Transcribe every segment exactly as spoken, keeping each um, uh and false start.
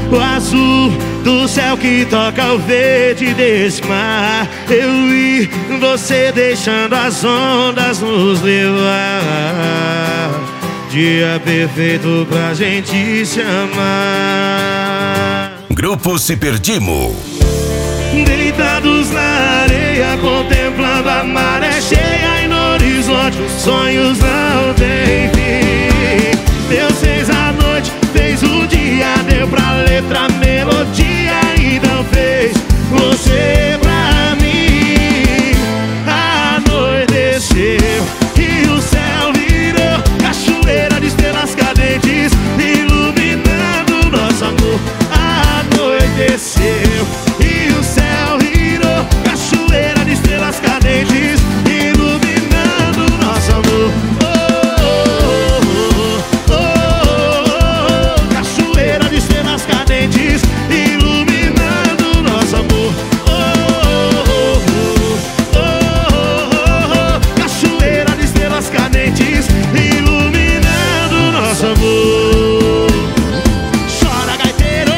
O azul do céu que toca o verde desse mar. Eu e você deixando as ondas nos levar. Dia perfeito pra gente se amar. Grupo Se Perdimo. Deitados na areia, contemplando a maré cheia e no horizonte os sonhos não têm fim. Deus fez a noite, fez o dia, deu pra letra a melodia e não fez você pra mim. Anoiteceu e o céu virou cachoeira de estrelas cadentes, iluminando nosso amor. Anoiteceu e o céu virou cachoeira de estrelas cadentes, iluminando nosso amor. Oh, oh, oh, oh, oh, cachoeira de estrelas cadentes, iluminando nosso amor. Oh, oh, oh, oh, oh, cachoeira de estrelas cadentes, iluminando nosso amor. Chora, gaiteiro.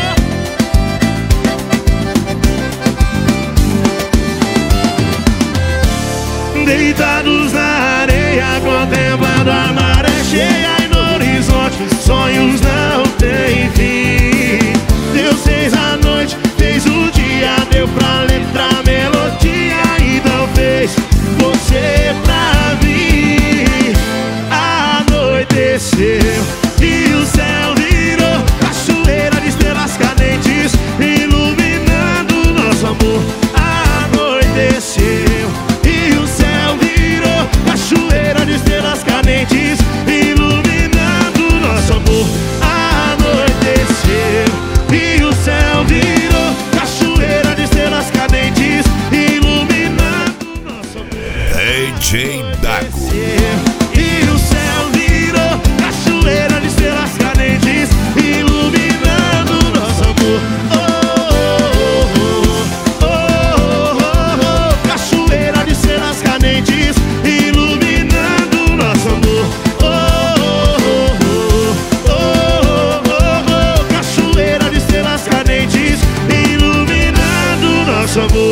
Deitados na areia, contemplando a maré cheia e no horizonte os sonhos não têm fim. Deus fez a noite, fez o dia, deu pra letra a melodia e não fez você pra mim. Anoiteceu e o céu virou cachoeira de estrelas cadentes, iluminando nosso amor. Anoiteceu e o céu virou cachoeira de estrelas cadentes, iluminando nosso amor. Anoiteceu e o céu virou cachoeira de estrelas cadentes, iluminando nosso amor. D J Dago. E o céu virou cachoeira de estrelas cadentes, iluminando nosso amor. Oh, oh, oh, oh, oh, oh, cachoeira de estrelas cadentes, iluminando nosso amor. Oh, oh, oh, oh, oh, oh, cachoeira de estrelas cadentes, iluminando nosso amor.